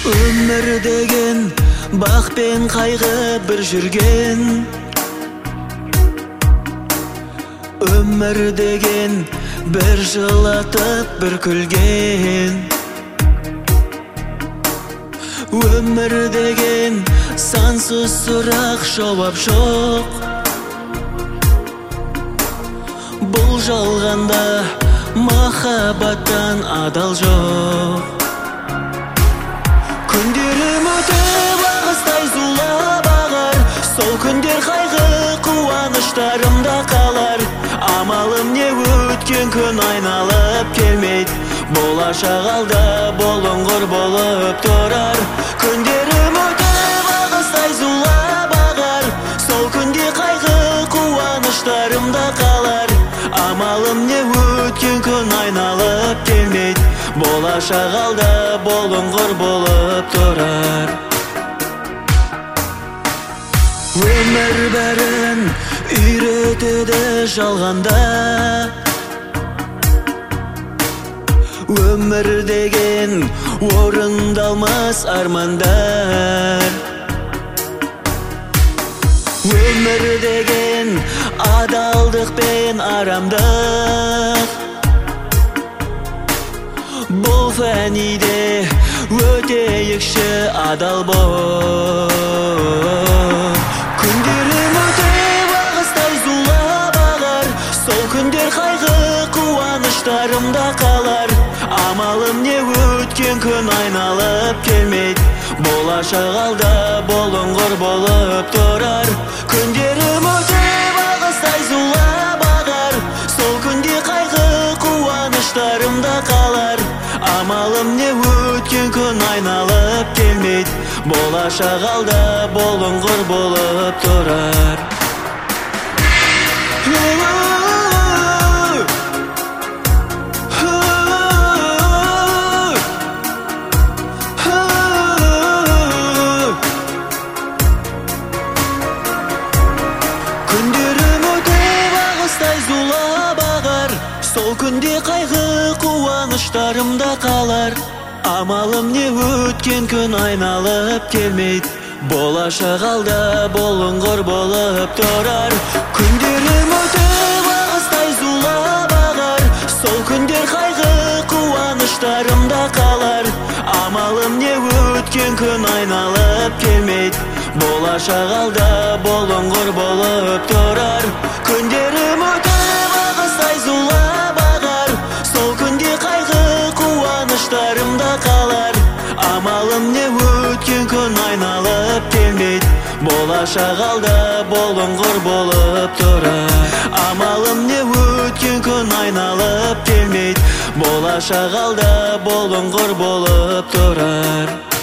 Өмір деген бақ пен қайғы бір жүрген. Өмір деген бір жылатып бір күлген. Өмір деген сансыз сұрақ жауап жоқ. Бұл жалғанда махаббаттан адал жоқ. Күндерім өтіп ағыстай зулап ағар. Сол күндер қайғы қуаныштарымда қалар. Амалым не, өткен күн айналып келмейді. Болашақ алда болыңғыр болып тұрар. Күндерім өтіп ағыстай зулап ағар. Сол күнде қайғы қуаныштарымда қалар. Амалым не, өткен күн айналып келмейді. Болашақ алда болыңғыр болып тұрар. Өмір бәрін үйретеді жалғанда. Өмір деген орындалмас армандар. Өмір деген адалдық пен арамдық. Бұл фәниде өтейікші адал бол. Күндерім өтіп ағыстай зулап ағар. Сол күндер қайғы қуаныштарымда қалар. Амалым не, өткен күн айналып келмейді. Болашақ алда болыңғыр болып тұрар. Күндерім өтіп ағыстай зулап ағар. Сол күнде қайғы қуаныштарымда қалар. Амалым не, өткен күн айналып келмейді. Болашақ алда болыңғыр болып тұрар. Күндерім өтіп ағыстай зулап ағар. Сол күнде қайғы қуаныштарымда қалар. Амалым не, өткен күн айналып келмейді. Болашақ алда болыңғыр болып тұрар. Күндерім өтіп ағыстай зулап ағар. Сол күндер қайғы қуаныштарымда қалар. Амалым не, өткен күн айналып келмейді. Болашақ алда болыңғыр болып тұрар. Күндерім өтіп ағыстай зулап ағар. Сол күнде қайғы қуаныштарымда қалар. Амалым не, өткен күн айналып келмейді. Болашақ алда болыңғыр болып тұрар. Амалым не, өткен күн айналып келмейді. Болашақ алда болыңғыр болып тұрар.